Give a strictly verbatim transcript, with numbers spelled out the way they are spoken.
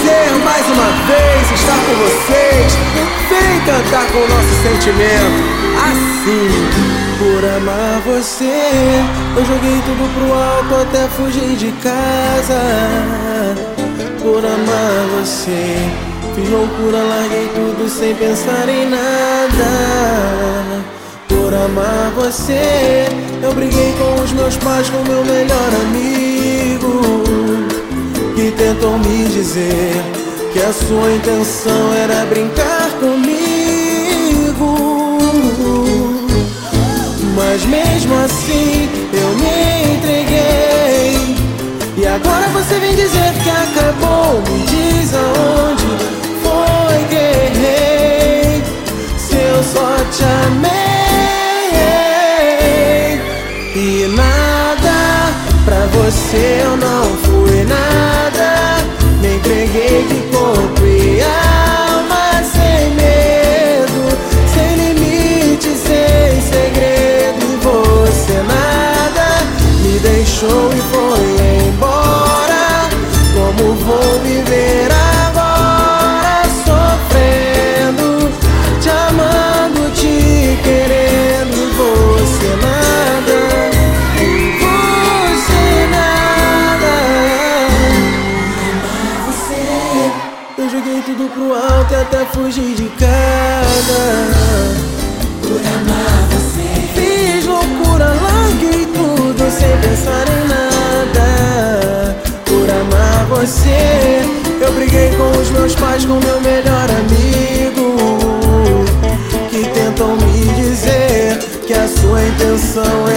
prazer mais uma vez estar com vocês. Vem cantar com o nosso sentimento assim. Por amar você, eu joguei tudo pro alto até fugir de casa. Por amar você, fiz loucura, larguei tudo sem pensar em nada. Por amar você, eu briguei com os meus pais, com meu melhor amigo, que tentou me dizer que a sua intenção era brincar comigo. Mas mesmo assim eu me entreguei, e agora você vem dizer que acabou. Me diz aonde foi que errei, se eu só te amei. E nada, pra você eu não fui nada. Me entreguei de corpo e alma, sem medo, sem limite, sem segredo. E você nada, me deixou e foi embora. Como vou viver agora, sofrendo, te amando, te querendo. E você nada, e você nada. Eu joguei tudo pro alto e até fugi de casa. Por amar você, Fiz loucura, larguei tudo sem pensar em nada. Por amar você, eu briguei com os meus pais, com meu melhor amigo, que tentam me dizer que a sua intenção